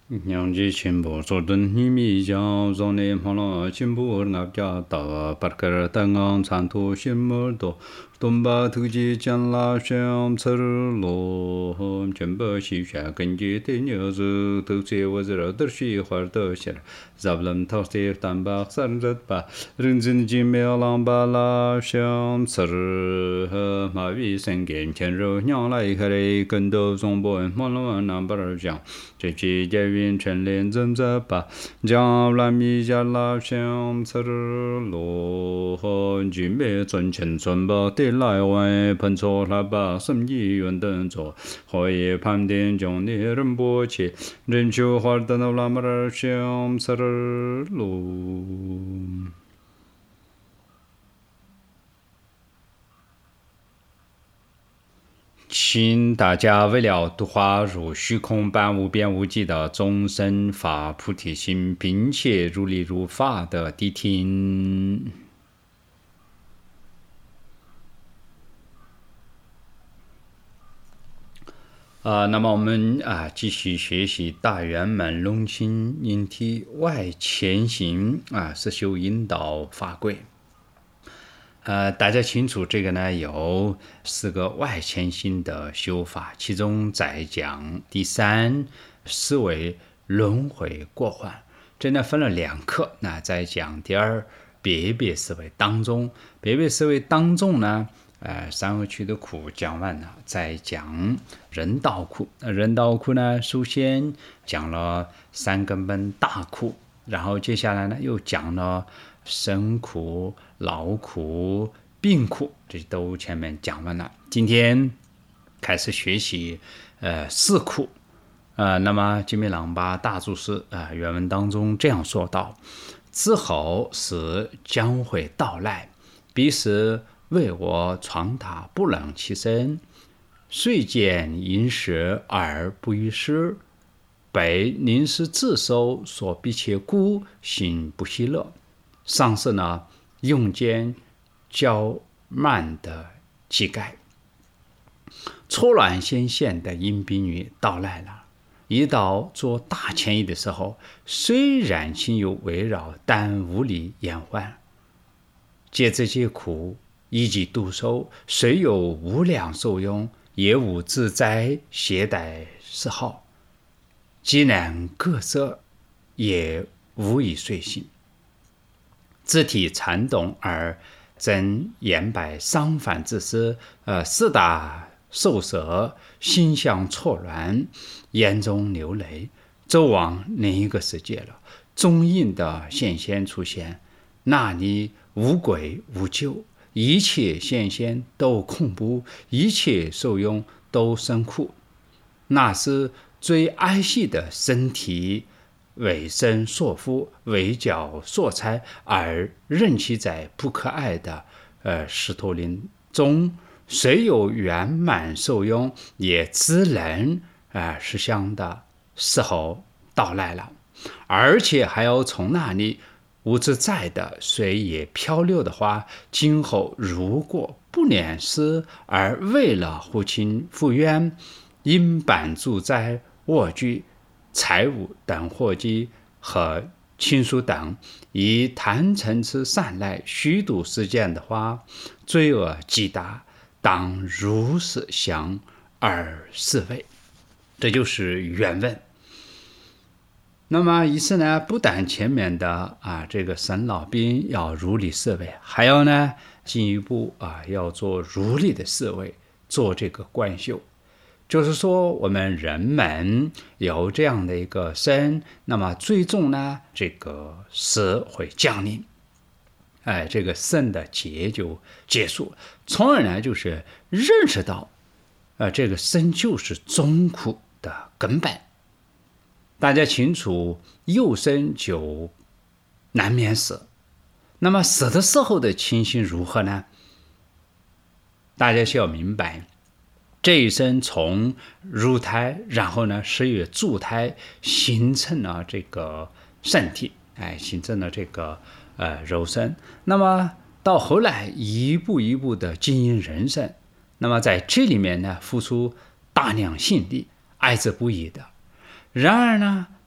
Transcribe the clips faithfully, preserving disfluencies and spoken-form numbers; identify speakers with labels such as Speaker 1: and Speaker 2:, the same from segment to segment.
Speaker 1: Nyangji chenpo sordun nimi jiang zongne mhala chenpo ngabja da parkar tangang canto shenmur do domba tukji janla shem tsar lo chenpo xisha genji tenyo zu tukji wazir darshi hwar do shir zablam taksir tambak sarnzat ba rinzin jime lamba la shem tsar mavi sengen chenro nyang lai kare gendo zongbo mhala nambar jiang这期节云陈连真在把将来米家拉香吃罗和居民尊称尊把的来外喷错了把生意运动做可以判定将你人不起人就花的那拉么儿香吃罗请大家为了度化如虚空般无边无际的众生发菩提心，并且如理如法的谛听。啊、呃，那么我们啊继续学习大圆满龙心引体外前行啊实修引导法轨。呃，大家清楚这个呢有四个外潜心的修法，其中在讲第三思维轮回过患，这呢分了两课。那在讲第二别别思维当中，别别思维当中呢，呃，三恶趣的苦讲完了，再讲人道苦。人道苦呢，首先讲了三根本大苦，然后接下来呢又讲了生苦、劳苦、病苦，这都前面讲完了。今天开始学习呃四苦。呃，那么金密朗巴大注释啊、呃、原文当中这样说道：之后是将会到来，彼时为我床榻不冷其身，遂见饮食而不欲食，被临时自受所逼切故，心不喜乐。上是呢用间较慢的乞丐，错乱先现的阴婢女到来了。一到做大迁移的时候，虽然亲友围绕，但无力延缓。借这些苦一己度受，虽有无量受用，也无自在携带嗜好。既然各色，也无以遂行。肢体颤动而真言摆伤反之事，呃，四大受舍，心象错乱，眼中流泪，走往另一个世界了。中印的现现出现，那里无鬼无救，一切现现都恐怖，一切受用都生苦。那是最爱惜的身体，为身所缚，为脚所踩，而任其在不可爱的呃石头林中，虽有圆满受用，也只能呃实相的时候到来了，而且还要从那里无自在的随也漂流的话，今后如果不念思，而为了护亲复冤，因板住在卧具、财物等货机和亲属等，以贪嗔痴善赖虚度世间的话，罪恶极大，当如是想而思维。这就是原文。那么意思呢，不但前面的啊这个生老病要如理思维，还要呢进一步啊要做如理的思维，做这个观修。就是说我们人们有这样的一个身，那么最终呢这个死会降临，哎，这个生的劫就结束，从而呢就是认识到呃这个生就是终苦的根本。大家清楚，有生就难免死，那么死的时候的情形如何呢？大家需要明白，这一生从入胎，然后呢十月助胎，形成了这个身体，哎，形成了这个呃肉身。那么到后来一步一步的经营人生，那么在这里面呢付出大量心力，爱之不易的。然而呢，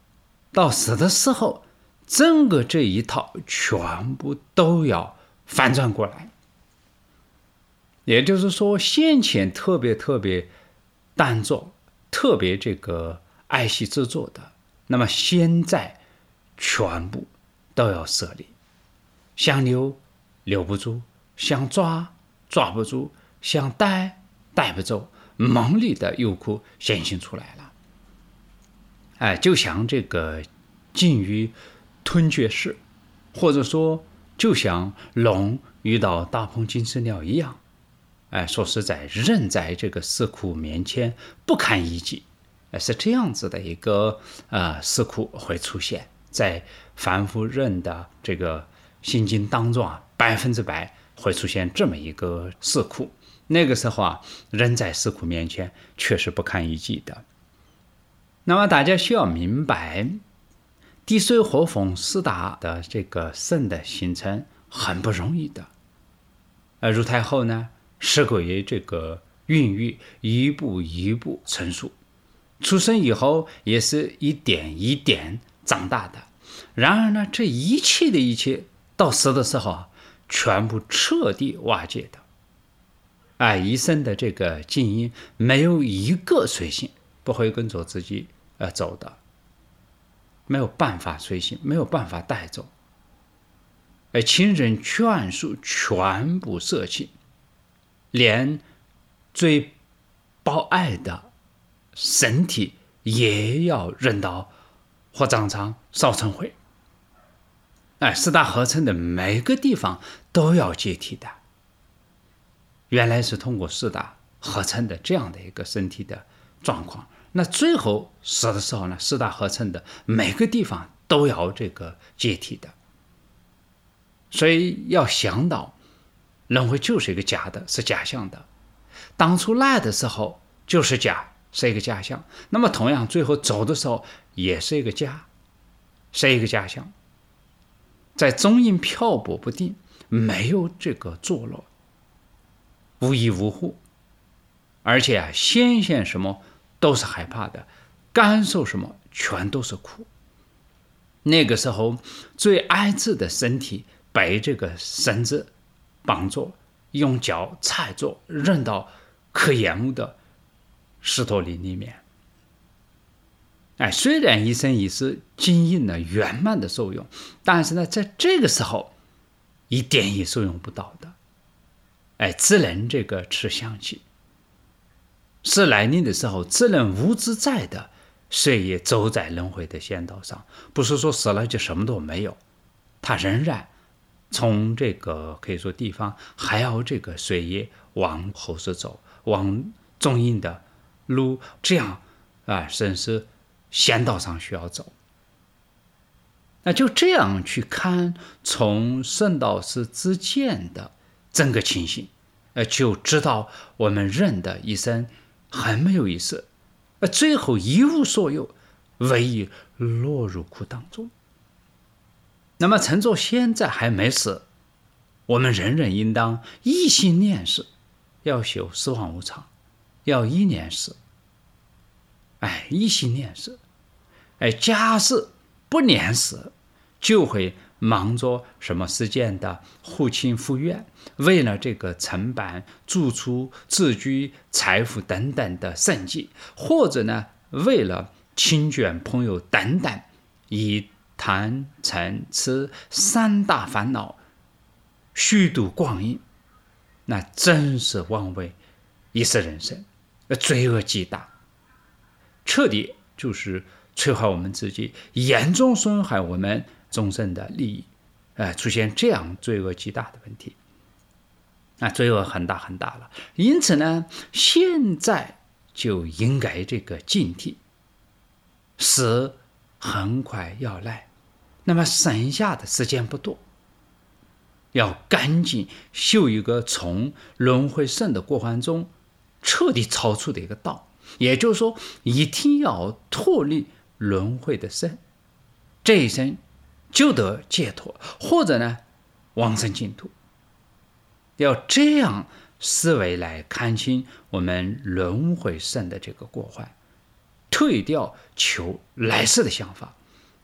Speaker 1: 到死的时候，整个这一套全部都要反转过来。也就是说，先前特别特别当做特别这个爱惜制作的，那么现在全部都要舍离，想留留不住，想抓抓不住，想带带不走，猛烈的诱惑显现出来了。哎，就像这个鲸鱼吞雀式，或者说就像龙遇到大鹏金翅鸟一样。哎，说实在，人在这个死苦面前不堪一击，是这样子的一个呃死苦会出现在凡夫人的这个心境当中啊，百分之百会出现这么一个死苦。那个时候啊，人在死苦面前确实不堪一击的。那么大家需要明白，地水火风四大的这个肾的形成很不容易的。而如太后呢，是归这个孕育一步一步成熟，出生以后也是一点一点长大的。然而呢，这一切的一切到死的时候啊，全部彻底瓦解的。哎，一生的这个静音没有一个随行不会跟着自己呃走的，没有办法随行，没有办法带走。而亲人眷属全部舍弃，连最宝爱的身体也要扔到火葬场烧成灰。哎，四大合成的每个地方都要解体的。原来是通过四大合成的这样的一个身体的状况，那最后死的时候呢，四大合成的每个地方都要这个解体的。所以要想到轮回就是一个假的，是假象的。当初来的时候就是假，是一个假象。那么同样最后走的时候也是一个假，是一个假象。在中阴漂泊不定，没有这个坐落，无依无护，而且啊，显现什么都是害怕的，感受什么全都是苦。那个时候最爱自的身体被这个绳子绑住，用脚踩住，扔到可厌恶的石头林里面。哎，虽然一生一世经验了圆满的受用，但是呢，在这个时候一点也受用不到的。哎，只能这个吃香气。是来临的时候，只能无自在的岁月走在轮回的仙道上，不是说死了就什么都没有，他仍然从这个可以说地方还要这个岁月往后世走，往中阴的路，这样啊，甚至仙道上需要走。那就这样去看从圣道师之间的整个情形，呃，就知道我们人的一生很没有意思，呃，最后一无所有，唯一落入苦当中。那么趁着现在还没死，我们人人应当一心念死，要修死亡无常，要一念死。哎，一心念死。哎，假使不念死，就会忙着什么世间的护亲护院，为了这个承办、住处、自居、财富等等的生计，或者呢，为了亲眷朋友等等，以贪嗔痴三大烦恼虚度光阴，那真是枉费一世人生，罪恶极大，彻底就是摧坏我们自己，严重损害我们终身的利益，呃，出现这样罪恶极大的问题，那罪恶很大很大了。因此呢，现在就应该这个警惕，死很快要来，那么剩下的时间不多，要赶紧修一个从轮回圣的过患中彻底超出的一个道，也就是说，一定要脱离轮回的生，这一生就得解脱，或者呢往生净土。要这样思维来看清我们轮回生的这个过患，退掉求来世的想法，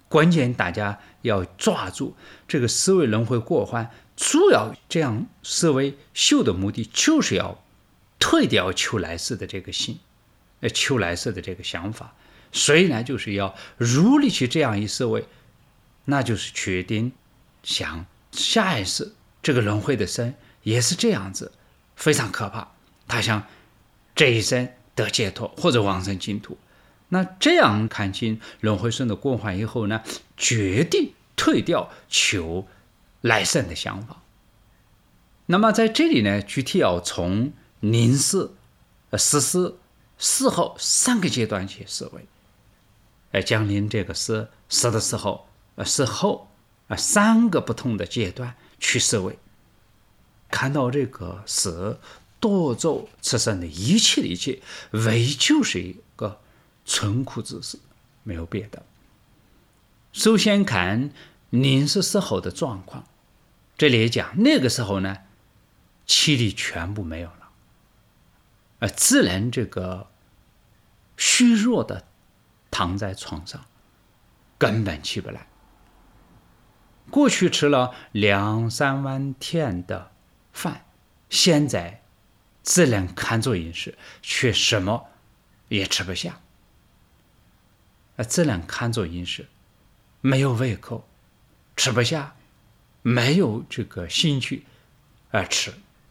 Speaker 1: 关键大家要抓住这个思维轮回过患，主要这样思维修的目的就是要退掉求来世的这个心，呃，求来世的这个想法。所以呢，就是要如理去这样一思维，那就是确定想下一世这个轮回的生也是这样子，非常可怕。他想这一生得解脱或者往生净土，那这样看清轮回生的过患以后呢，决定退掉求来生的想法。那么在这里呢，具体要从凝视、实施、事后三个阶段去思维。呃，将您这个思思的时候、呃事后啊三个不同的阶段去思维，看到这个思夺走此生的一切的一切，唯就是一个存苦之事，没有别的。首先看凝视事后的状况，这里也讲那个时候呢，气力全部没有了，而自然这个虚弱的躺在床上，根本起不来。过去吃了两三碗天的饭，现在自然看着饮食，却什么也吃不下。自然看着饮食，没有胃口，吃不下，没有这个兴趣而吃。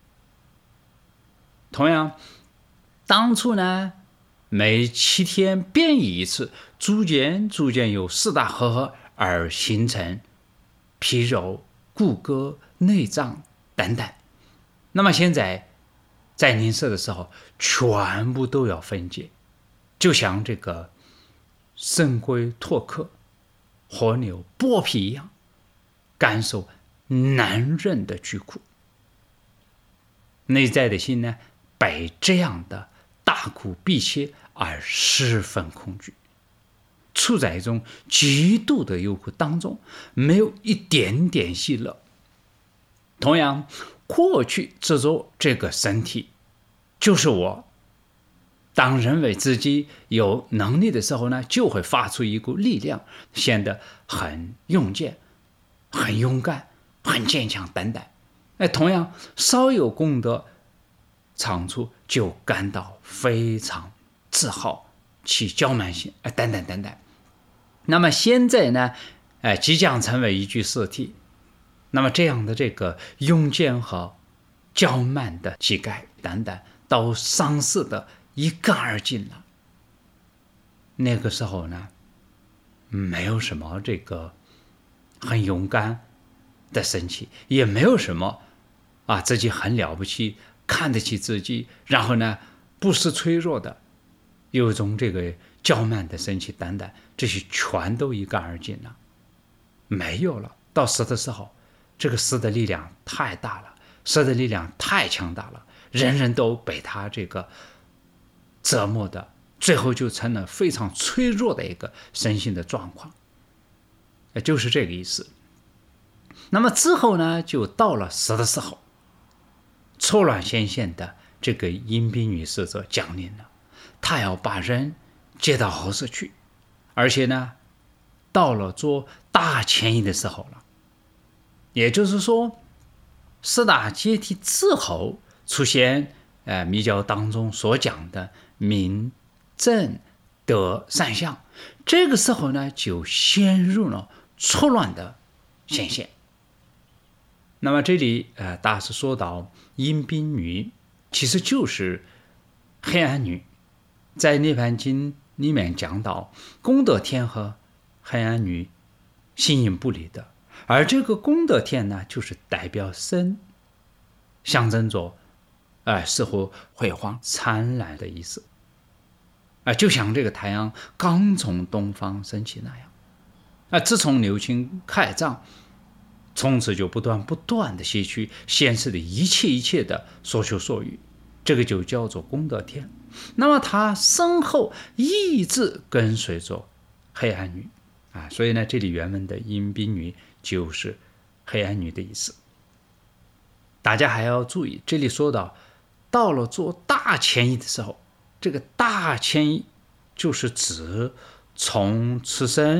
Speaker 1: 同样，当初呢，每七天变异一次，逐渐逐渐由四大合合而形成皮肉、骨骼、内脏等等。那么现在在凝视的时候，全部都要分解，就像这个生龟脱壳、活牛剥皮一样，感受难忍的巨苦。内在的心呢，被这样的大苦逼切而十分恐惧，处在一种极度的忧苦当中，没有一点点喜乐。同样，过去执着这个身体就是我，当认为自己有能力的时候呢，就会发出一股力量，显得很勇健、很勇敢、很坚强等等。哎，同样稍有功德长处，就感到非常自豪、起骄慢心，哎，等等等等。那么现在呢，哎，即将成为一具尸体。那么这样的这个勇健和骄慢的气概等等，都丧失的一干二净了。那个时候呢，没有什么这个很勇敢的神气，也没有什么啊自己很了不起，看得起自己，然后呢不是脆弱的，有一种这个骄慢的神气等等，这些全都一干二净了，没有了。到死的时候，这个死的力量太大了，死的力量太强大了，人人都被他这个折磨的，最后就成了非常脆弱的一个身心的状况，就是这个意思。那么之后呢，就到了死的时候，错乱显现的这个阴兵女使者降临了，他要把人接到后世去，而且呢，到了做大迁移的时候了。也就是说，四大解体之后出现呃密教当中所讲的明正德三相，这个时候呢就陷入了错乱的显现。那么这里呃大师说到阴兵女其实就是黑暗女，在涅槃经里面讲到功德天和黑暗女形影不离的，而这个功德天呢，就是代表生，象征着呃似乎辉煌灿烂的意思，啊、呃，就像这个太阳刚从东方升起那样。啊、呃，自从六亲开张，从此就不断不断的吸取现世的一切一切的所求所欲，这个就叫做功德天。那么他身后一直跟随着黑暗女啊，所以呢，这里原文的阴兵女就是黑暗女的意思。大家还要注意，这里说到到了做大迁移的时候，这个大迁移就是指从此生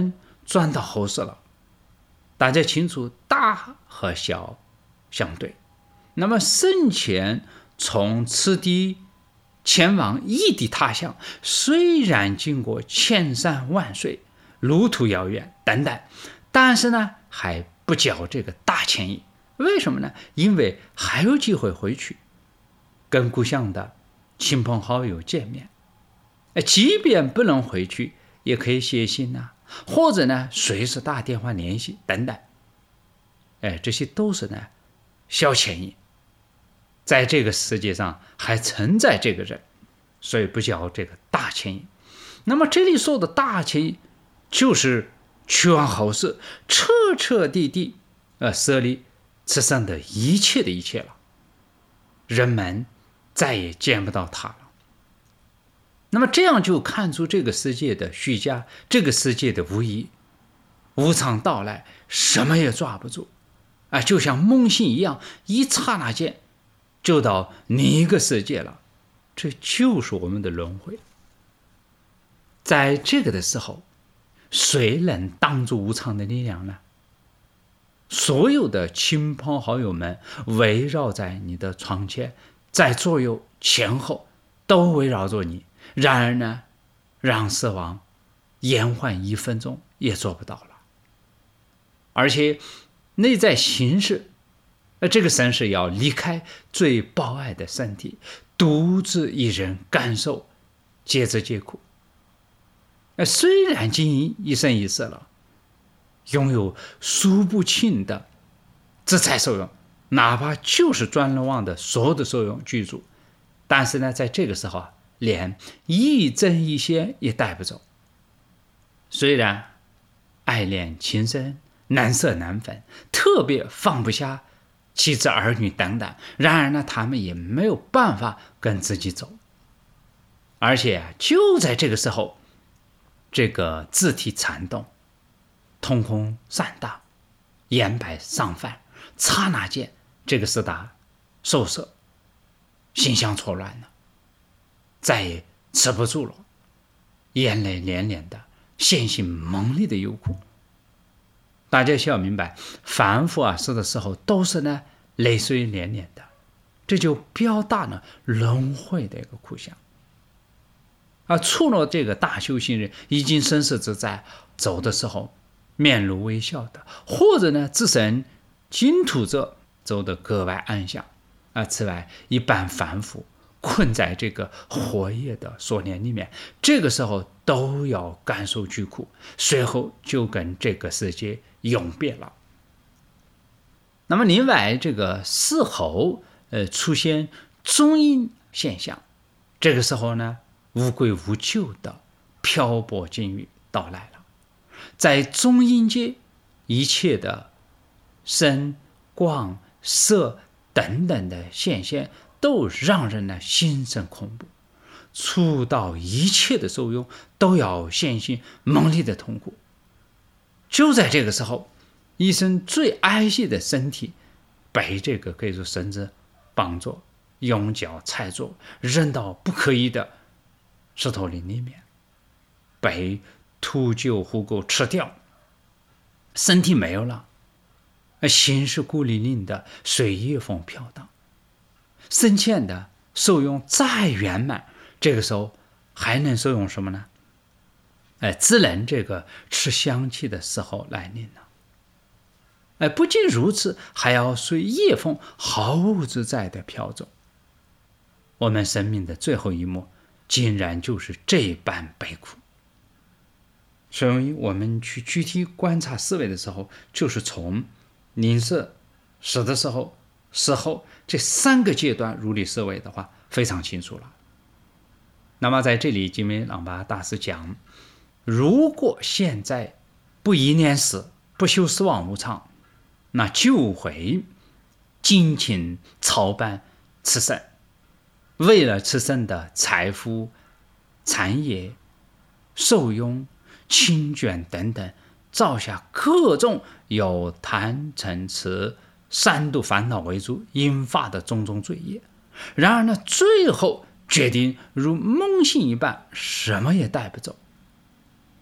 Speaker 1: 转到后世了。大家清楚，大和小相对。那么生前从此地前往异地他乡，虽然经过千山万水，路途遥远等等，但是呢还不叫这个大迁移。为什么呢？因为还有机会回去跟故乡的亲朋好友见面，即便不能回去也可以写信啊，或者呢随时打电话联系等等。哎，这些都是呢小迁移，在这个世界上还存在这个人，所以不叫这个大迁移。那么这里说的大迁移，就是去往后世，彻彻底底呃舍离此生的一切的一切了，人们再也见不到他了。那么这样就看出这个世界的虚假，这个世界的无意，无常到来，什么也抓不住啊，就像梦醒一样，一刹那间就到另一个世界了。这就是我们的轮回。在这个的时候，谁能挡住无常的力量呢？所有的亲朋好友们围绕在你的床前，在左右前后都围绕着你，然而呢，让死亡延缓一分钟也做不到了。而且内在形式，这个身是要离开最抱爱的身体，独自一人感受皆知皆苦。虽然经营一生一世了，拥有数不清的资财受用，哪怕就是专人王的所有的受用具足，但是呢，在这个时候啊，连一针一线也带不走。虽然爱恋情深，难舍难分，特别放不下妻子儿女等等，然而呢，他们也没有办法跟自己走。而且就在这个时候，这个字体颤动，瞳孔散大，眼白上泛，刹那间这个四大受色，形象错乱了，再也持不住了，眼泪连连的，现行猛烈的忧苦。大家需要明白，凡夫啊死的时候都是呢泪水连连的，这就表达了轮回的一个苦相。而除了这个大修行人已经生死自在，走的时候面露微笑的，或者呢自身净土者走得格外安详啊。此外，一般凡夫困在这个火业的锁链里面，这个时候都要感受巨苦，随后就跟这个世界永别了。那么另外，这个死后呃出现中阴现象，这个时候呢无归无救的漂泊境遇到来了。在中阴界，一切的声光色等等的现象都让人呢心生恐怖，触到一切的受用都要现行猛烈的痛苦。就在这个时候，一生最爱惜的身体被这个可以说绳子绑着，用脚踩着，扔到不可以的石头林里面，被秃鹫虎狗吃掉，身体没有了，心是孤零零的，随夜风飘荡。生前的受用再圆满，这个时候还能受用什么呢？哎，只能这个吃香气的时候来临了。哎，不仅如此，还要随夜风毫无自在的飘走。我们生命的最后一幕竟然就是这般悲苦。所以我们去具体观察思维的时候，就是从临死、死的时候、死后这三个阶段如理思维的话，非常清楚了。那么在这里，金梅朗巴大师讲，如果现在不依念死，不修死亡无常，那就会尽情操办此生，为了此生的财富、产业、受用、清眷等等，造下各种有贪嗔痴三毒烦恼为主引发的种种罪业。然而呢，最后决定如梦醒一般，什么也带不走。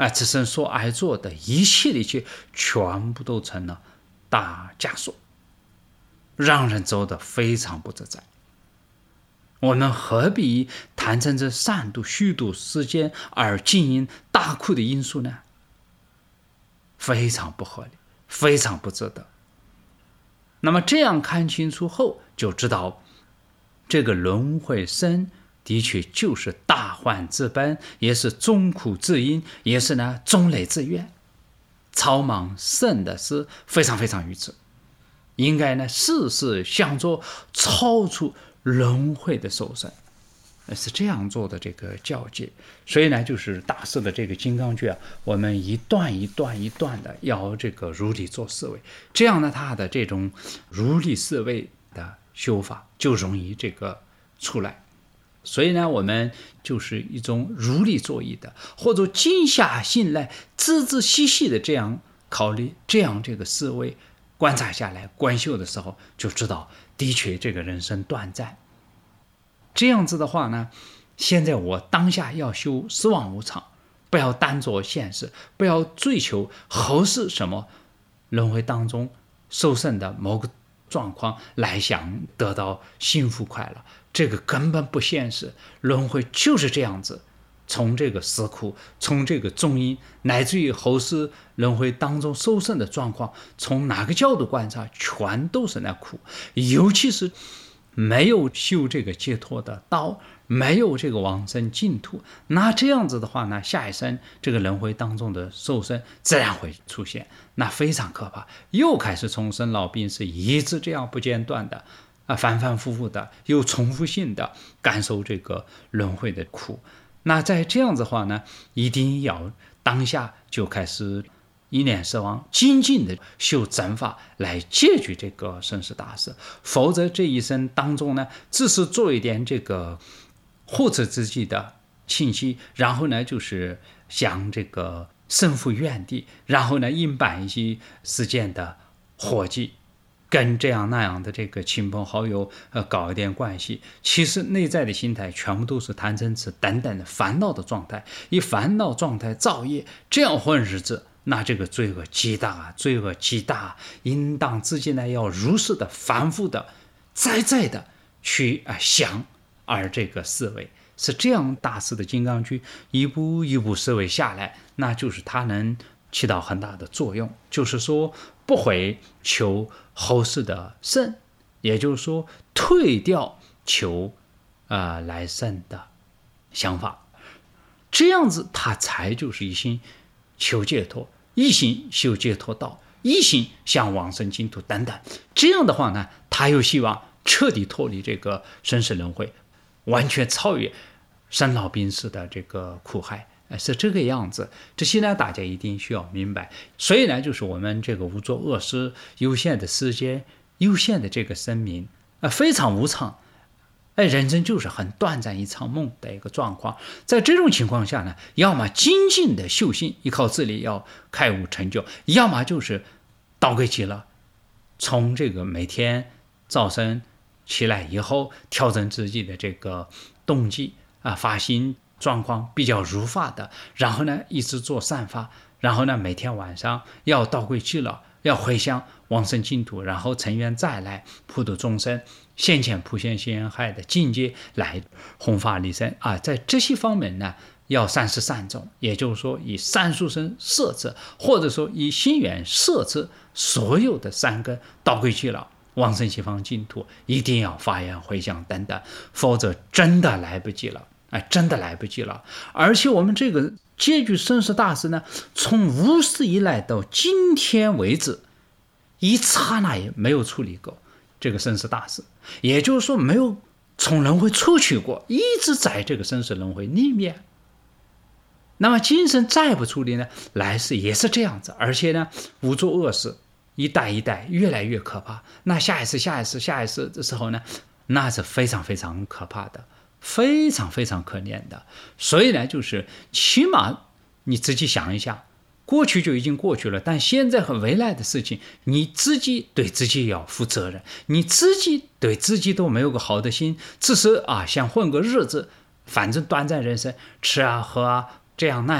Speaker 1: 啊，此生所爱做的一切的一切，全部都成了大枷锁，让人走得非常不自在。我们何必谈成这善度虚度时间而经营大苦的因素呢？非常不合理，非常不值得。那么这样看清楚后，就知道这个轮回生的确就是大患之本，也是众苦之因，也是呢众累之源。草莽生的是非常非常愚痴，应该呢事事想着超出轮回的受生，是这样做的这个教诫。所以呢，就是大师的这个金刚诀啊，我们一段一段一段的要这个如理做思维，这样呢，他的这种如理思维的修法就容易这个出来。所以呢，我们就是一种如理作意的，或者静下心来，仔仔细细的这样考虑，这样这个思维观察下来，观修的时候就知道，的确这个人生短暂。这样子的话呢，现在我当下要修十往无常，不要单着现实，不要追求后世什么轮回当中受胜的某个状况来想得到幸福快乐，这个根本不现实。轮回就是这样子，从这个死苦，从这个重因，乃至于后世轮回当中受胜的状况，从哪个角度观察，全都是那苦。尤其是没有修这个解脱的道，没有这个往生净土，那这样子的话呢，下一生这个轮回当中的受生自然会出现，那非常可怕。又开始从生老病死，一直这样不间断的啊，反反复复的，又重复性的感受这个轮回的苦。那在这样子的话呢，一定要当下就开始一念摄王，精进的修正法来解决这个生死大事，否则这一生当中呢，只是做一点这个护持自己的信息，然后呢就是想这个胜负愿地，然后呢硬办一些实践的伙计，跟这样那样的这个亲朋好友呃搞一点关系，其实内在的心态全部都是贪嗔痴等等的烦恼的状态，以烦恼状态造业，这样混日子，那这个罪恶极大，罪恶极大，应当自己呢要如实的反复的再再的去啊想，而这个思维是这样，大师的金刚句一步一步思维下来，那就是它能起到很大的作用，就是说不会求后世的胜，也就是说退掉求啊、呃、来胜的想法，这样子他才就是一心求解脱，一心修解脱道，一心向往生净土等等。这样的话呢，他又希望彻底脱离这个生死轮回，完全超越生老病死的这个苦害，是这个样子。这些呢，大家一定需要明白。所以呢，就是我们这个无作恶事，有限的时间，有限的这个生命，呃，非常无常。哎，人生就是很短暂一场梦的一个状况。在这种情况下呢，要么精进的修行，依靠自力要开悟成就；要么就是倒归极乐，从这个每天早晨起来以后，调整自己的这个动机啊，发心状况比较如法的，然后呢一直做善法，然后呢每天晚上要倒归极乐，要回向往生净土，然后成愿再来普度众生，现前普现现害的境界来弘法利生啊。在这些方面呢，要三十三种，也就是说以三殊生摄制，或者说以心源摄制所有的三根倒归极乐，往生西方净土，一定要发愿回向等等，否则真的来不及了，哎，真的来不及了。而且我们这个解决生死大事呢，从无始以来到今天为止，一刹那也没有处理过这个生死大事，也就是说没有从轮回出去过，一直在这个生死轮回里面。那么今生再不处理呢，来世也是这样子，而且呢无作恶事，一代一代越来越可怕。那下一次下一次下一次的时候呢，那是非常非常可怕的，非常非常可怜的。所以呢，就是起码你自己想一下，过去就已经过去了，但现在和未来的事情，你自己对自己要负责任，你自己对自己都没有个好的心，只是啊想混个日子，反正短暂人生，吃啊喝啊这样那样，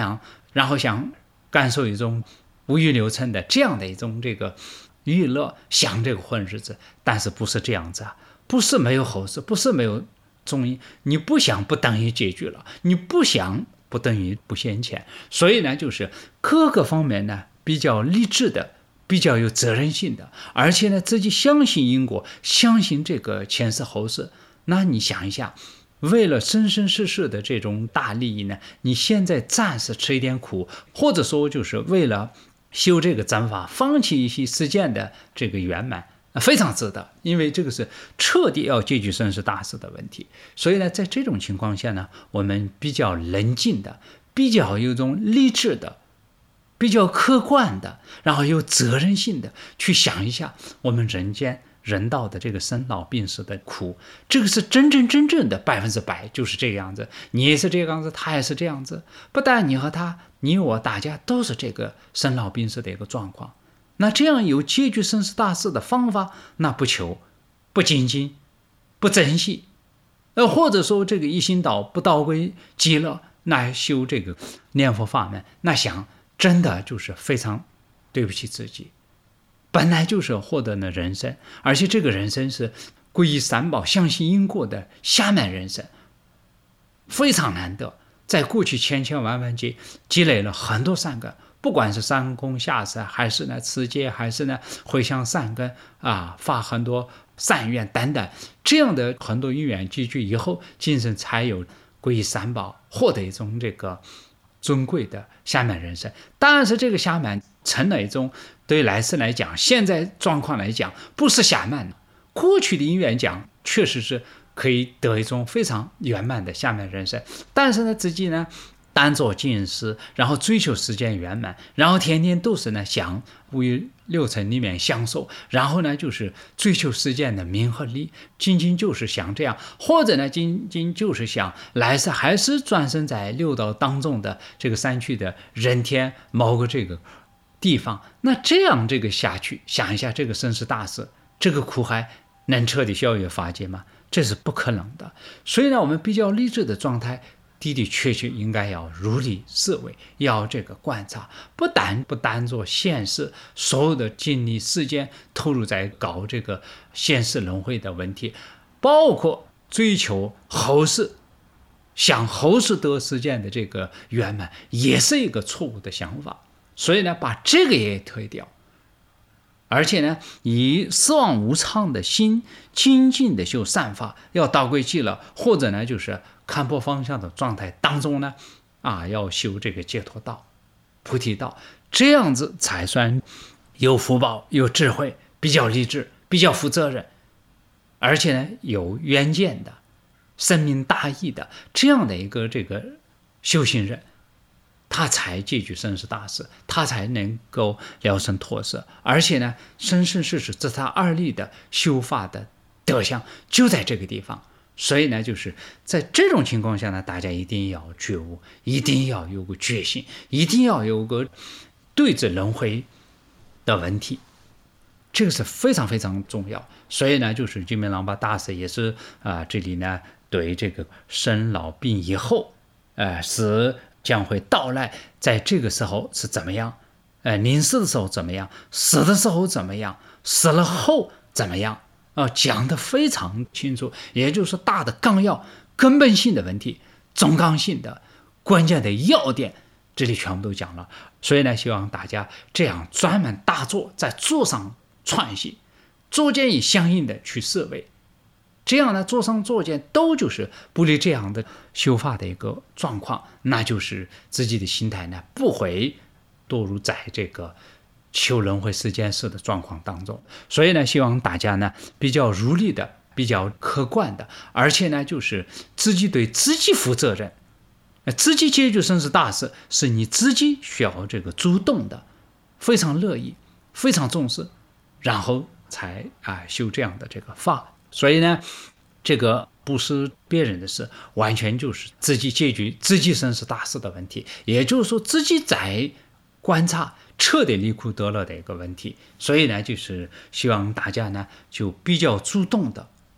Speaker 1: 然后想感受一种无欲留嗔的这样的一种这个娱乐，想这个混日子，但是不是这样子啊？不是没有后世，不是没有中医，你不想不等于结局了，你不想不等于不现前。所以呢，就是各个方面呢比较理智的，比较有责任心的，而且呢自己相信因果，相信这个前世后世。那你想一下，为了生生世世的这种大利益呢，你现在暂时吃一点苦，或者说就是为了修这个正法，放弃一些世间的这个圆满，非常值得，因为这个是彻底要解决生死大事的问题。所以呢，在这种情况下呢，我们比较冷静的，比较有种理智的，比较客观的，然后有责任心的去想一下我们人间人道的这个生老病死的苦，这个是真真正正的百分之百就是这个样子，你也是这个样子，他也是这样子，不但你和他，你我大家都是这个生老病死的一个状况。那这样有解决生死大事的方法，那不求不精进不珍惜，呃，或者说这个一心道不道归极乐，那修这个念佛法门，那想真的就是非常对不起自己，本来就是获得了人生，而且这个人生是皈依三宝相信因果的下面人生，非常难得，在过去千千万万劫积累了很多善根，不管是上供下施，还是呢持戒，还是呢回向善根啊，发很多善愿等等，这样的很多因缘积聚以后，今生才有皈依三宝，获得一种这个尊贵的下面人生。当然是这个下面成了一种对来世来讲，现在状况来讲不是下面，过去的因缘讲确实是可以得一种非常圆满的下面人生，但是呢自己呢单做尽思，然后追求时间圆满，然后天天都是呢想五欲六尘里面享受，然后呢就是追求世间的名和利，仅仅就是想这样，或者呢仅仅就是想来世还是转生在六道当中的这个三趣的人天某个这个地方。那这样这个下去，想一下这个生死大事，这个苦海能彻底消灭法界吗？这是不可能的。所以呢，我们比较理智的状态，的的确确应该要如理思维，要这个观察，不但不当做现世，所有的精力时间投入在搞这个现世轮回的问题，包括追求后世，想后世得世间的这个圆满，也是一个错误的想法。所以呢，把这个也推掉，而且呢，以失望无常的心，精进的修善法，要道归极乐，或者呢，就是看破方向的状态当中呢，啊，要修这个解脱道、菩提道，这样子才算有福报、有智慧、比较理智、比较负责任，而且呢，有远见的、深明大义的这样的一个这个修行人。他才解决生死大事，他才能够了生脱死，而且呢，生生世世这他二力的修法的德相就在这个地方。所以呢，就是在这种情况下呢，大家一定要觉悟，一定要有个决心，一定要有个对治轮回的问题，这个是非常非常重要。所以呢，就是金明郎巴大师也是啊、呃，这里呢对这个生老病以后，呃是。将会到来，在这个时候是怎么样？呃，临死的时候怎么样？死的时候怎么样？死了后怎么样？啊、呃，讲得非常清楚，也就是大的纲要、根本性的问题、中纲性的关键的要点，这里全部都讲了。所以呢，希望大家这样专门大做，在做上创新，逐渐以相应的去思维。这样呢，做上做见都就是不离这样的修法的一个状况，那就是自己的心态呢不会堕入在这个求轮回世间事的状况当中。所以呢，希望大家呢比较如理的、比较客观的，而且呢就是自己对自己负责任，自己解决生死大事是你自己需要这个主动的，非常乐意、非常重视，然后才啊修这样的这个法。所以呢，这个不是别人的事，完全就是自己解决自己生死大事的问题，也就是说自己在观察彻底离苦得乐的一个问题。所以呢，就是希望大家呢就比较主动的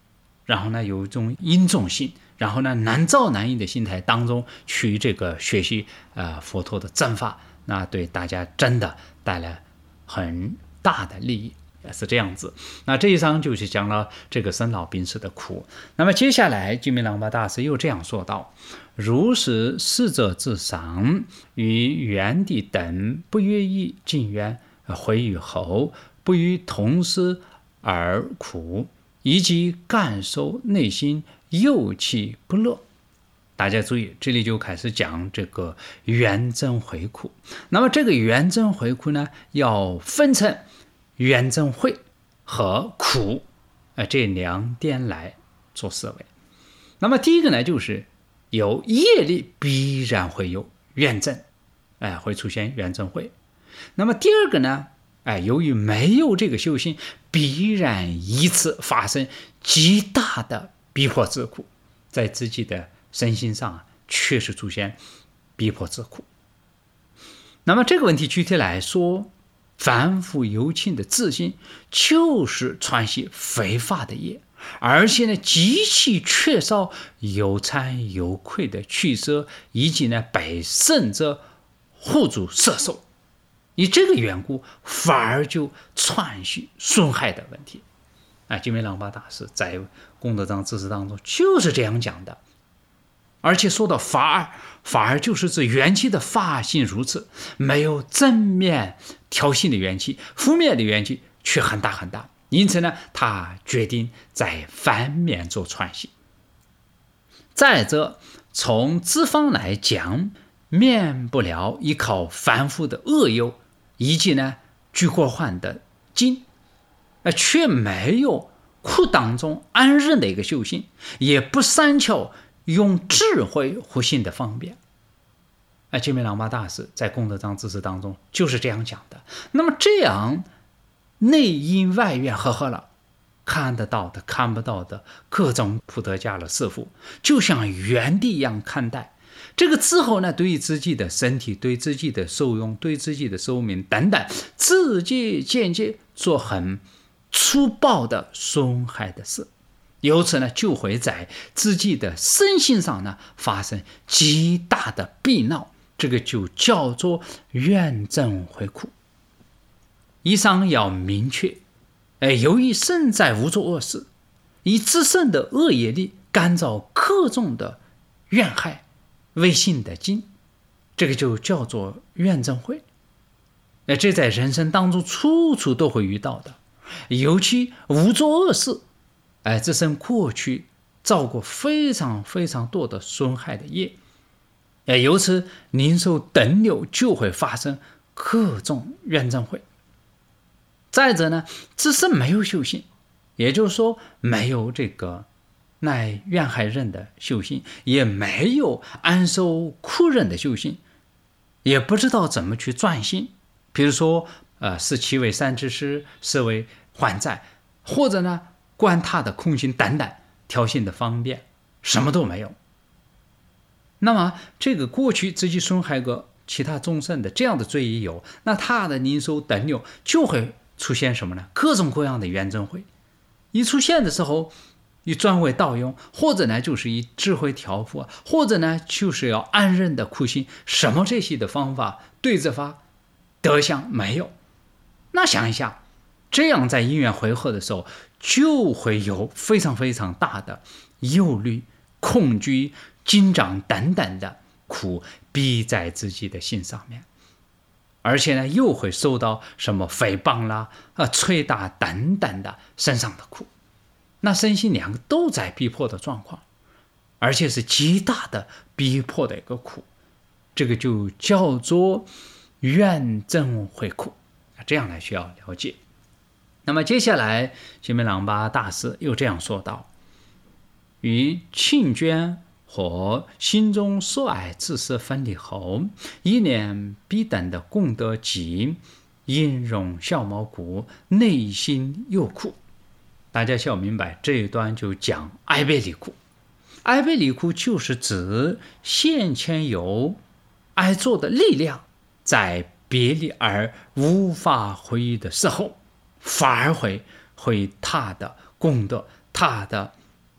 Speaker 1: 然后呢有一种殷重性，然后呢难造难易的心态当中去这个学习呃佛陀的正法，那对大家真的带来很大的利益，也是这样子。那这一章就是讲了这个生老病死的苦。那么接下来金明朗巴大师又这样说道：如是逝者之赏，与元帝等不愿意进渊，回与后，不与同师而苦，以及感受内心忧气不乐。大家注意，这里就开始讲这个圆真回苦。那么这个圆真回苦呢，要分成圆真会和苦、呃、这两点来做思维。那么第一个呢，就是有业力必然会有圆真，哎，会出现圆真会。那么第二个呢，哎，由于没有这个修行，必然一次发生极大的逼迫之苦，在自己的身心上啊，确实出现逼迫之苦。那么这个问题具体来说，凡夫有情的自信就是传习非法的业，而且呢极其缺少有惭有愧的取舍，以及呢被圣者护住摄受，以这个缘故反而就传习损害的问题。啊，金梅朗巴大师在功德藏知识当中就是这样讲的。而且说到法尔，法尔就是指元气的法性如此，没有正面调性的元气，负面的元气却很大很大，因此呢，他决定在反面做传习。再者，从资方来讲，免不了依靠凡夫的恶友，以及呢居过患的经，却没有苦当中安忍的一个修行，也不善巧用智慧护心的方便。哎，金梅朗巴大师在功德藏知识当中就是这样讲的。那么这样内因外缘和合了，看得到的看不到的各种普德家的师父，就像原地一样看待。这个之后呢，对于自己的身体，对自己的受用，对自己的寿命等等，自己间接做很粗暴的损害的事，由此呢，就会在自己的身心上呢发生极大的避恼，这个就叫做怨憎会苦。以上要明确，呃，由于身在无作恶事，以自身的恶业力感召各种的怨害为性的经，这个就叫做怨憎会。呃，这在人生当中处处都会遇到的，尤其无作恶事，哎，自身过去造过非常非常多的损害的业，哎，由此领受等流就会发生各种怨憎会。再者呢，自身没有修行，也就是说没有这个耐怨害忍的修行，也没有安受苦忍的修行，也不知道怎么去转心。比如说，呃，视其为善知识，视为还债，或者呢，观他的空性等等，调性的方便，什么都没有。那么，这个过去自己损害过其他众生的这样的罪也有，那他的领受等流就会出现什么呢？各种各样的怨憎会。一出现的时候，以专为盗用，或者呢就是以智慧调伏，或者呢就是要安忍的苦心，什么这些的方法对治法德相没有。那想一下，这样在因缘回合的时候，就会有非常非常大的忧虑、恐惧、紧张等等的苦逼在自己的心上面，而且呢又会受到什么诽谤啦、啊捶打等等的身上的苦。那身心两个都在逼迫的状况，而且是极大的逼迫的一个苦，这个就叫做怨憎会苦，这样来需要了解。那么接下来金梅朗巴大师又这样说道：与庆捐或心中所爱自私分离后，一念必等的功德极，音容笑毛骨，内心又苦。大家需要明白，这一段就讲爱别离苦。爱别离苦就是指先前有爱做的力量，在别离而无法回忆的时候，反而会会他的功德，他的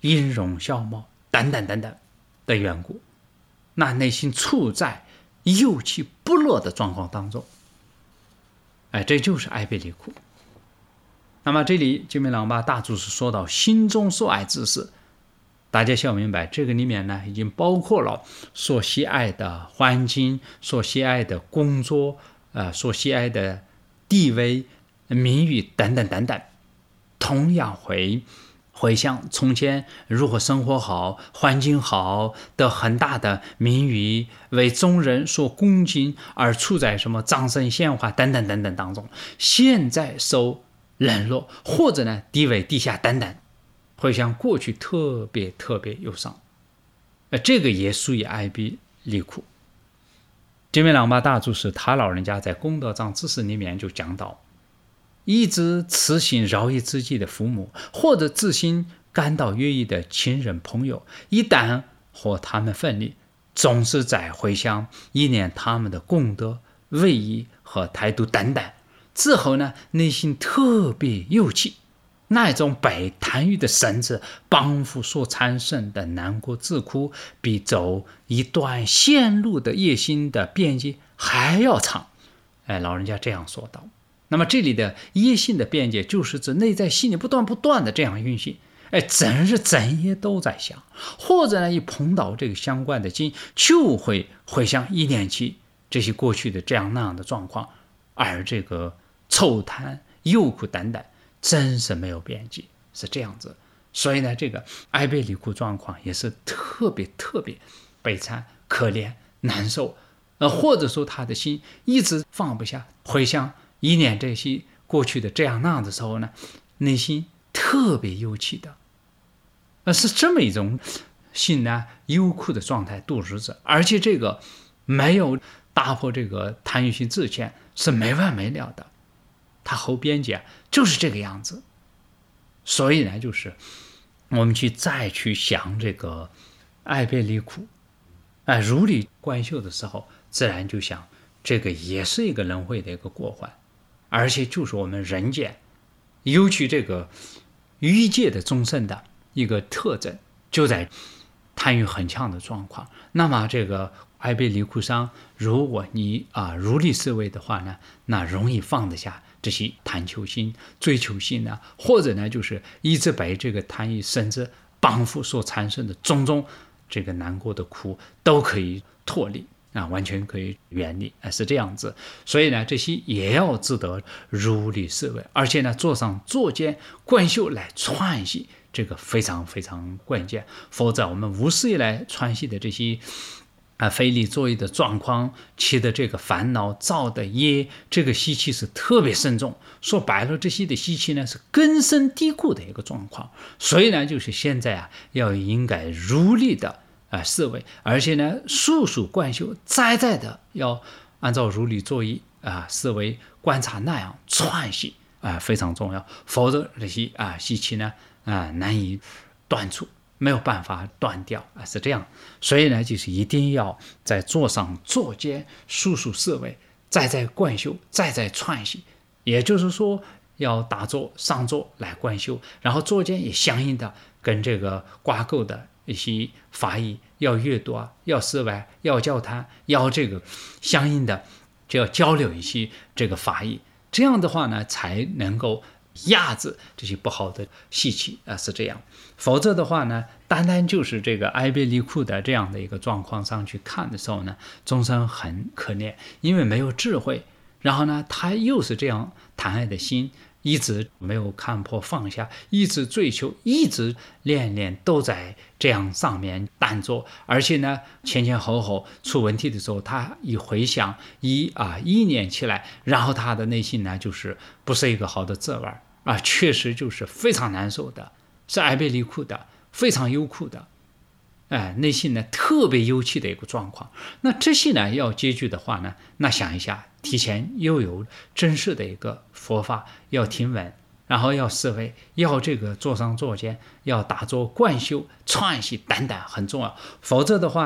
Speaker 1: 音容笑貌等等等等的缘故，那内心处在忧戚不乐的状况当中。哎，这就是爱别离苦。那么这里金明朗巴大祖师说到心中所爱之事，大家需要明白，这个里面呢已经包括了所喜爱的环境、所喜爱的工作、呃，所喜爱的地位、名誉等等等等，同样会回想从前如何生活好、环境好的很大的名誉，为众人所恭敬，而处在什么掌声鲜花等等等等当中，现在受冷落，或者呢地位低下等等，回想过去特别特别忧伤，呃，这个也属于爱别离苦。金明朗巴大祖师他老人家在功德藏知识里面就讲到，一直慈心饶益自己的父母，或者自心感到愿意的亲人朋友，一旦和他们分离，总是在回想忆念他们的功德、位移和态度等等，之后呢，内心特别忧戚，那一种被贪欲的绳子绑缚所产生的难过自苦，比走一段线路的夜心的边界还要长。哎，老人家这样说道。那么这里的夜心的边界，就是指内在心里不断不断的这样运行，哎，整日整夜都在想，或者呢一碰到这个相关的经，就会回想一念起这些过去的这样那样的状况，而这个愁贪忧苦等等，真是没有边际，是这样子。所以呢，这个爱别离苦状况也是特别特别悲惨、可怜、难受，呃，或者说他的心一直放不下，回想一念这些过去的这样那样的时候呢，内心特别忧戚的，呃，是这么一种心呢忧苦的状态度日子，而且这个没有打破这个贪欲心自见是没完没了的，它后边界就是这个样子。所以呢，就是我们去再去想这个爱别离苦，哎、呃，如理观修的时候，自然就想这个也是一个轮回的一个过患，而且就是我们人间尤其这个欲界的众生的一个特征，就在贪欲很强的状况。那么这个爱别离苦上，如果你啊如理思维的话呢，那容易放得下这些贪求心、追求心呢，或者呢就是一直被这个贪欲甚至绑缚所产生的种种这个难过的苦都可以脱离啊，完全可以远离，啊，是这样子。所以呢，这些也要值得如理思维，而且呢，做上作见观修来串习，这个非常非常关键。否则，我们无事以来串习的这些啊非理作意的状况，起的这个烦恼造的业，这个习气是特别慎重。说白了，这些的习气呢是根深蒂固的一个状况。所以呢，就是现在啊，要应该如理的。啊，思维，而且呢，速速观修，再再的要按照如理作意啊，思维观察那样串习啊，非常重要。否则这些啊习气呢啊难以断除，没有办法断掉啊，是这样。所以呢，就是一定要在坐上坐间，速速思维，再再观修，再再串习。也就是说，要打坐上坐来观修，然后坐间也相应的跟这个挂钩的一些法义要阅读啊，要思维，要交谈，要这个相应的就要交流一些这个法义，这样的话呢，才能够压制这些不好的习气啊，是这样。否则的话呢，单单就是这个爱别离苦的这样的一个状况上去看的时候呢，众生很可怜，因为没有智慧，然后呢，他又是这样贪爱的心。一直没有看破放下，一直追求，一直恋恋都在这样上面单做，而且呢，前前后后出问题的时候，他一回想，一啊一念起来，然后他的内心呢，就是不是一个好的滋味啊，确实就是非常难受的，是爱别离苦的，非常忧苦的，哎，内心呢特别忧戚的一个状况。那这些呢要解决的话呢，那想一下。提前又有真实的一个佛法要听闻，然后要思维，要这个坐上坐间，要打坐观修串习等等很重要。否则的话呢，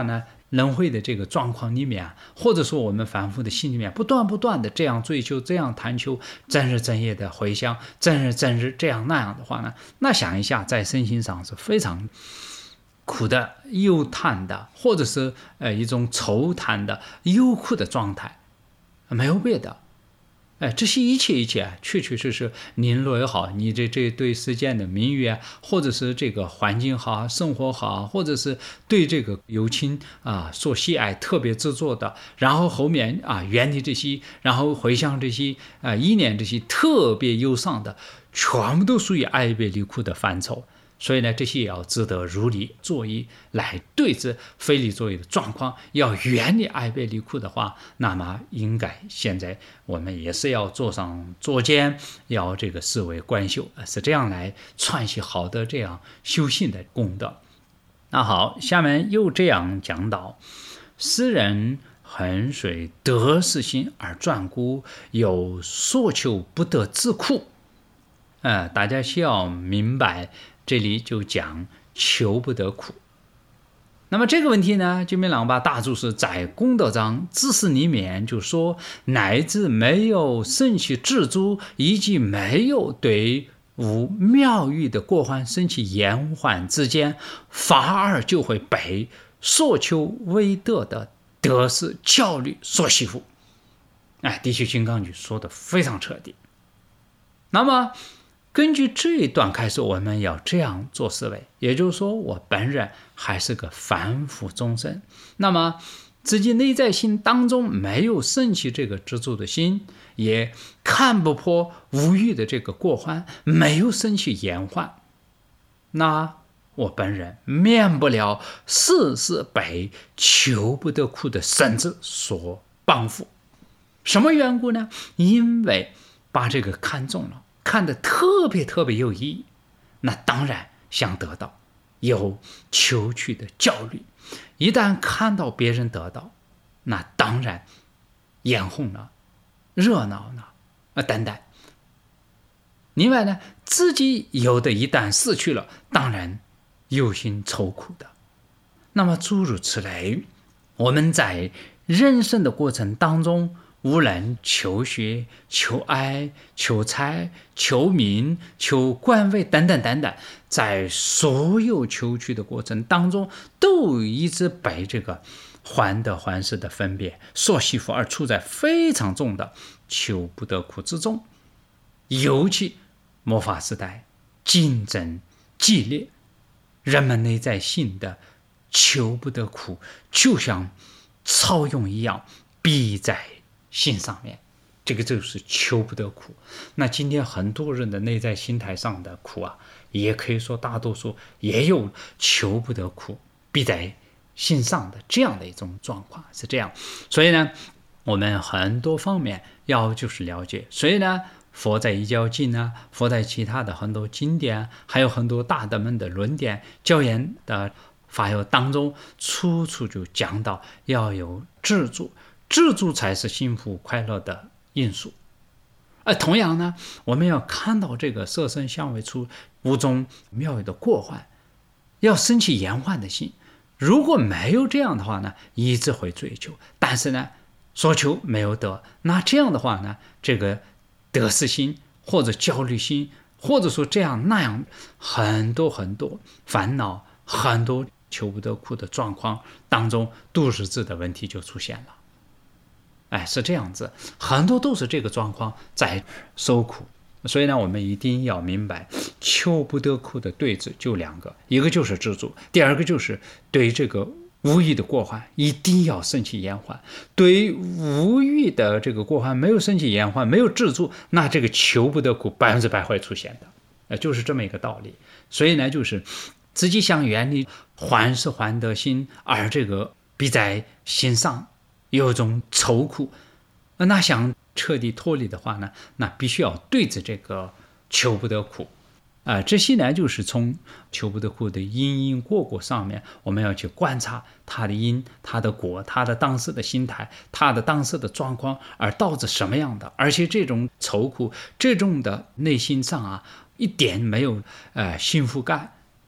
Speaker 1: 轮回的这个状况里面，或者说我们反复的心里面不断不断的这样追求，这样探求，整日整夜的回想，整日整日这样那样的话呢，那想一下在身心上是非常苦的、忧叹的，或者是呃一种愁叹的、忧苦的状态，没有别的。哎，这些一切一切，确确实实，您若也好，你这这对世间的名誉啊，或者是这个环境好，生活好，或者是对这个友情啊所喜爱，特别执着的，然后后面啊远离这些，然后回想这些啊意念这些特别忧伤的，全部都属于爱别离苦的范畴。所以呢，这些也要值得如理作意来对治非理作意的状况。要远离爱别离苦的话，那么应该现在我们也是要做上作监，要这个视为观修，是这样来串习好的这样修行的功德。那好，下面又这样讲到：诗人衡水得失心而转故，有所求不得之苦。呃，大家需要明白。这里就讲求不得苦。那么这个问题呢，金明朗巴大注释在功德章知识里面就说，乃至没有升起知足，以及没有对无妙欲的过患升起延缓之间，反而就会被所求为得的得失焦虑所吸附。哎，地球金刚语说的非常彻底。那么根据这一段开始，我们要这样做思维，也就是说，我本人还是个凡夫众生，那么自己内在心当中没有升起这个知足的心，也看不破无欲的这个过患，没有升起延缓，那我本人免不了事事被求不得苦的绳子所绑缚。什么缘故呢？因为把这个看中了，看得特别特别有意义，那当然想得到，有求取的焦虑。一旦看到别人得到，那当然眼红了，热闹了啊等等。另外呢，自己有的一旦失去了，当然忧心愁苦的。那么诸如此类，我们在人生的过程当中，无论求学、求爱、求财、求名、求官位等等等等，在所有求取的过程当中，都一直被这个患得患失的分别所吸附，而处在非常重的求不得苦之中。尤其末法时代竞争激烈，人们内在性的求不得苦就像草蛹一样逼在心上面，这个就是求不得苦。那今天很多人的内在心态上的苦啊，也可以说大多数也有求不得苦逼在心上的这样的一种状况，是这样。所以呢，我们很多方面要就是了解。所以呢，佛在《一教经》啊，佛在其他的很多经典，还有很多大德们的论点、教言的法要当中，处处就讲到要有知足。知足才是幸福快乐的因素。而同样呢，我们要看到这个色身相位处五种妙有的过患，要升起延缓的心。如果没有这样的话呢，一直会追求，但是呢，所求没有得，那这样的话呢，这个得失心或者焦虑心，或者说这样那样很多很多烦恼，很多求不得苦的状况当中，度日子的问题就出现了。哎，是这样子，很多都是这个状况在受苦。所以呢，我们一定要明白，求不得苦的对治就两个，一个就是知足，第二个就是对这个无欲的过患一定要升起延缓。对无欲的这个过患没有升起延缓，没有知足，那这个求不得苦百分之百会出现的，呃，就是这么一个道理。所以呢，就是自己想远离患是患得心，而这个逼在心上有一种愁苦，那想彻底脱离的话呢，那必须要对着这个求不得苦啊、呃，这些呢就是从求不得苦的因因果果上面，我们要去观察它的因、它的果、它的当时的心态、它的当时的状况，而导致什么样的。而且这种愁苦，这种的内心上啊，一点没有呃幸福感，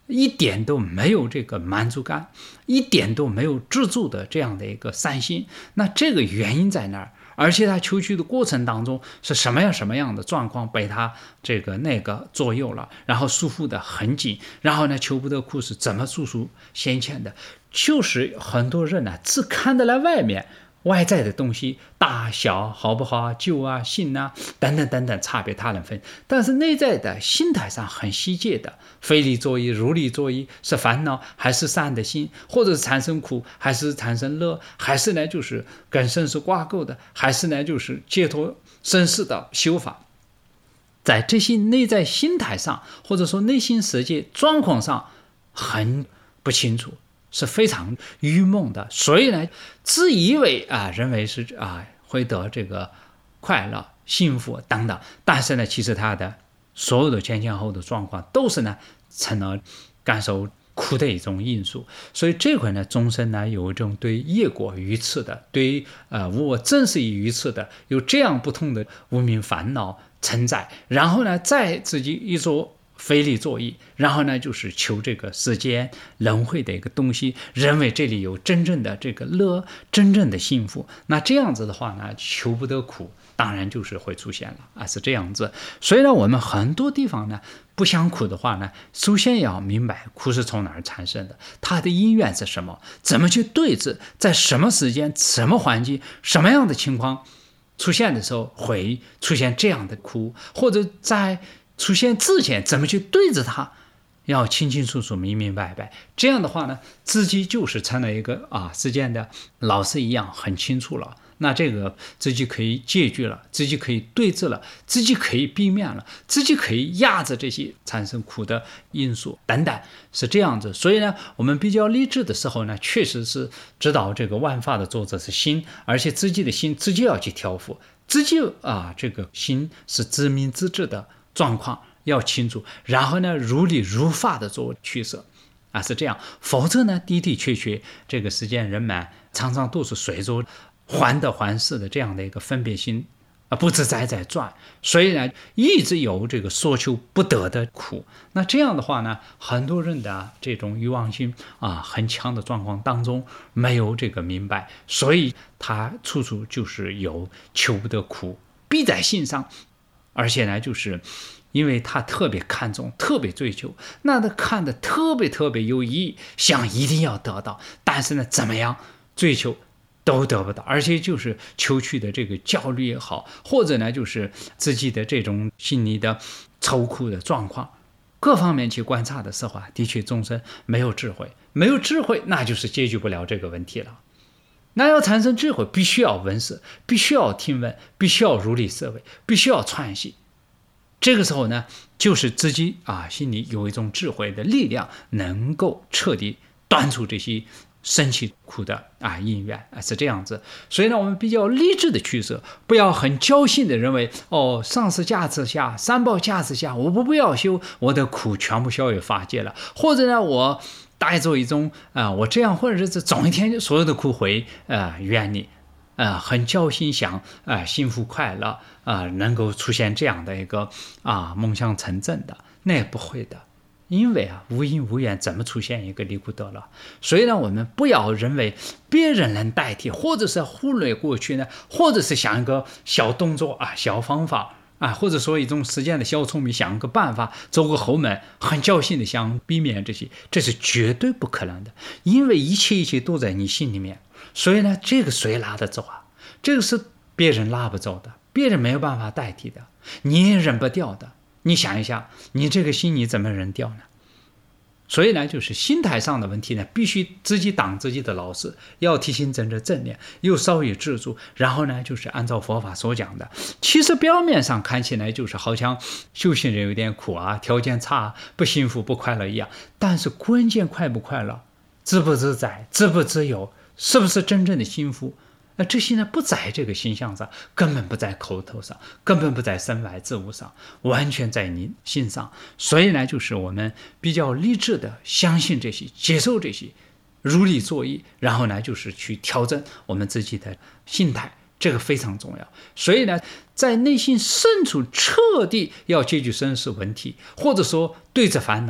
Speaker 1: 一点都没有这个满足感，一点都没有知足的这样的一个善心。那这个原因在哪儿？而且他求取的过程当中是什么样什么样的状况被他这个那个左右了，然后束缚的很紧，然后呢求不得苦是怎么诉诸先前的？就是很多人呢、啊、只看得来外面外在的东西，大小好不好，旧啊新啊等等等等差别他人分，但是内在的心态上很细节的，非理作意如理作意，是烦恼还是善的心，或者是产生苦还是产生乐，还是呢就是跟生死挂钩的，还是呢就是解脱生死的修法，在这些内在心态上或者说内心世界状况上很不清楚，是非常愚蒙的。所以呢自以为啊认为是啊会得这个快乐幸福等等，但是呢其实他的所有的前前后的状况都是呢成了感受苦的一种因素。所以这块呢众生呢有一种对业果愚痴的，对呃无我正是以愚痴的，有这样不同的无明烦恼承载，然后呢再自己一做非理作意，然后呢就是求这个世间轮回的一个东西，认为这里有真正的这个乐，真正的幸福。那这样子的话呢求不得苦，当然就是会出现了啊，是这样子。所以呢我们很多地方呢不想苦的话呢，首先要明白苦是从哪儿产生的，它的因缘是什么，怎么去对治，在什么时间什么环境什么样的情况出现的时候会出现这样的苦，或者在出现之前怎么去对着它，要清清楚楚明明白白。这样的话呢自己就是成了一个啊世间的老师一样很清楚了，那这个自己可以解决了，自己可以对治了，自己可以避免了，自己可以压制这些产生苦的因素等等，是这样子。所以呢我们比较理智的时候呢，确实是知道这个万法的作者是心，而且自己的心自己要去调伏，自己啊这个心是自明自知的状况要清楚，然后呢如理如法的做取舍啊，是这样。否则呢的的确确这个世间人们常常都是随着患得患失的这样的一个分别心啊，不自在在转，所以呢一直有这个所求不得的苦。那这样的话呢，很多人的这种欲望心啊很强的状况当中没有这个明白，所以他处处就是有求不得苦逼在心上，而且呢就是因为他特别看重特别追求，那他看的特别特别有意义，想一定要得到，但是呢怎么样追求都得不到，而且就是求取的这个焦虑也好，或者呢就是自己的这种心理的愁苦的状况，各方面去观察的时候啊，的确众生没有智慧，没有智慧那就是解决不了这个问题了。那要产生智慧，必须要闻思，必须要听闻，必须要如理思维，必须要串习。这个时候呢就是自己啊心里有一种智慧的力量，能够彻底断除这些生气苦的啊因缘啊，是这样子。所以呢我们比较理智的取舍，不要很侥幸的认为哦上师加持下三宝加持下我不不要修，我的苦全部消于法界了，或者呢我带着一种啊、呃、我这样混日子总一天所有的苦会啊、呃、远离啊、呃、很侥幸想啊、呃、幸福快乐啊、呃、能够出现这样的一个啊梦想成真的，那也不会的。因为啊无因无缘怎么出现一个离苦得乐？所以呢我们不要认为别人能代替，或者是忽略过去呢，或者是想一个小动作啊小方法啊，或者说一种时间的小聪明，想个办法走个后门，很侥幸的想避免这些，这是绝对不可能的。因为一切一切都在你心里面，所以呢这个谁拉得走啊？这个是别人拉不走的，别人没有办法代替的，你也忍不掉的。你想一下，你这个心你怎么忍掉呢？所以呢就是心态上的问题呢，必须自己当自己的老师，要提醒真正正念，又稍微自助，然后呢就是按照佛法所讲的，其实表面上看起来就是好像修行人有点苦啊，条件差，不幸福不快乐一样，但是关键快不快乐，自不自在，自不自由，是不是真正的幸福，那这些呢不在这个形象上，根本不在口头上，根本不在身外之物上，完全在你心上。所以呢就是我们比较理智的相信这些，接受这些，如理作意，然后呢就是去调整我们自己的心态，这个非常重要。所以呢在内心深处彻底要解决生死问题，或者说对着烦恼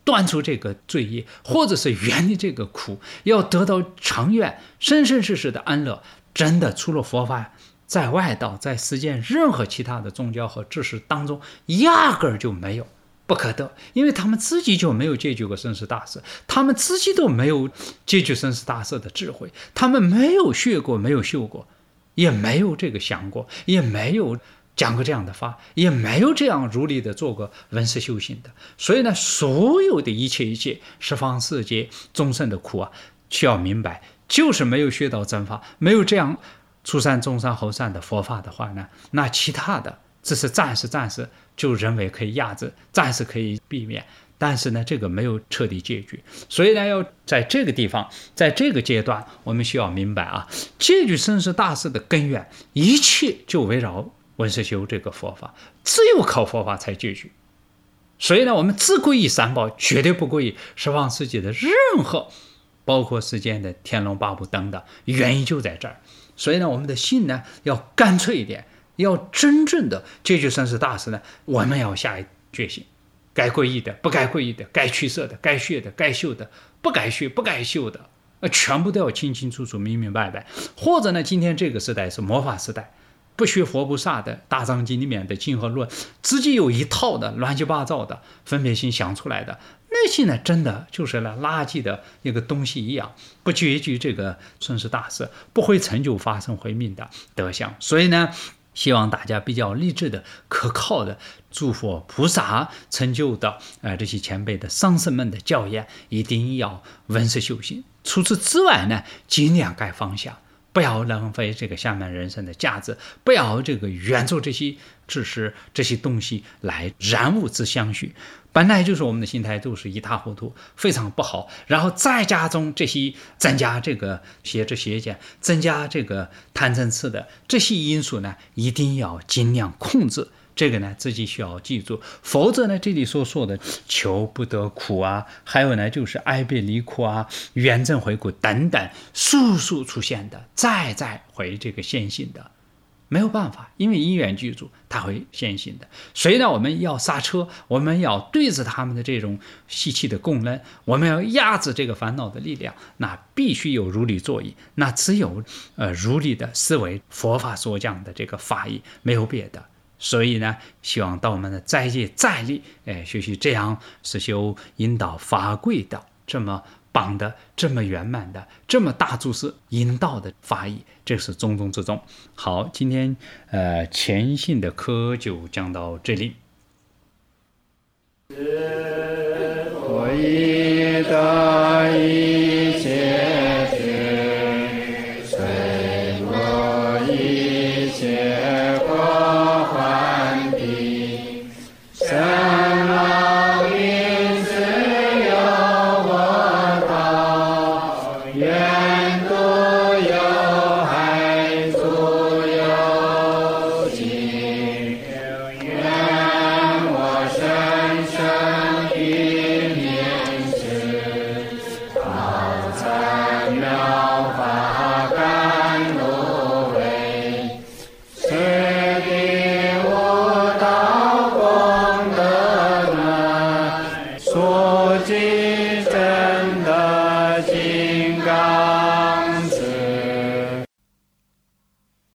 Speaker 1: 断除这个罪业，或者是远离这个苦，要得到长远生生世世的安乐，真的除了佛法，在外道，在世间任何其他的宗教和知识当中，压根儿就没有，不可得，因为他们自己就没有解决过生死大事，他们自己都没有解决生死大事的智慧，他们没有学过，没有修过，也没有这个想过，也没有讲过这样的法，也没有这样如理的做过闻思修行的。所以呢，所有的一切一切十方世界众生的苦啊，需要明白，就是没有学到真法，没有这样初善中善后善的佛法的话呢，那其他的只是暂时暂时就认为可以压制，暂时可以避免，但是呢，这个没有彻底解决。所以呢，要在这个地方，在这个阶段，我们需要明白啊，解决生死大事的根源，一切就围绕闻思修这个佛法，只有靠佛法才解决。所以呢，我们只皈依三宝，绝对不皈依十方世界的任何，包括世间的天龙八部等等，原因就在这儿。所以呢，我们的心呢要干脆一点，要真正的解决生死大事呢，我们要下决心，该皈依的，不该皈依的，该取舍的，该学的，该修的，不该学不该修的，全部都要清清楚楚、明明白白。或者呢，今天这个时代是魔法时代，不学佛菩萨的大藏经里面的经和论，自己有一套的乱七八糟的分别心想出来的，那些呢，真的就是了垃圾的一个东西一样，不解决这个生死大事，不会成就发生慧命的德相。所以呢，希望大家比较励志的、可靠的诸佛菩萨成就的呃这些前辈的上师们的教言，一定要闻思修行。除此之外呢，尽量该放下。不要浪费这个下面人生的价值，不要这个援助这些知识这些东西来染物之相续，本来就是我们的心态都是一塌糊涂，非常不好。然后再加中这些增加这个邪知邪见，增加这个贪嗔痴的这些因素呢，一定要尽量控制。这个呢，自己需要记住，否则呢，这里所说的求不得苦啊，还有呢，就是爱别离苦啊、怨憎会苦等等，速速出现的，再再会这个现行的，没有办法，因为因缘具足，它会现行的。所以呢，我们要刹车，我们要对治他们的这种习气的功能，我们要压制这个烦恼的力量，那必须有如理作意，那只有呃如理的思维，佛法所讲的这个法义，没有别的。所以呢，希望到我们的斋戒再力，哎，学习这样是修引导法贵的这么棒的、这么圆满的、这么大注释引导的法义，这是重中之重。好，今天呃前信的课就讲到这里。我一的